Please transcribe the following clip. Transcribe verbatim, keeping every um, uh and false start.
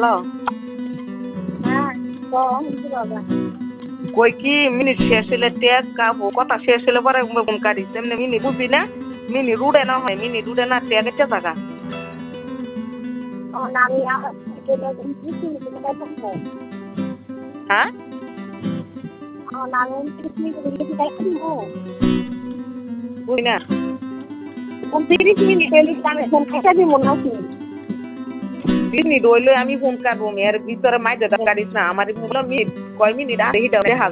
hello হ্যাঁ ক শুনছি বাবা কই কি মিনিট শেষ হলে টেক কাবো কথা শেষ হলে পরে ফোন কাটিস এমনি মিনি বুঝবি না মিনি রুডে না হয় মিনি রুডে না টেক একটা জায়গা তখন আমি আমার থেকে ত্রিশ মিনিটের টাকা দেবো হ্যাঁ তখন আমি ত্রিশ মিনিটের বেশি টাকা দেবো বুঝি না ত্রিশ মিনিট এলে আমি ফোন কেটে দিব নাকি মিনিট হইলে আমি ফোন কাটবো এর ভিতরে মাইজা কাটিস না আমার মিনিট কয় মিনিট আর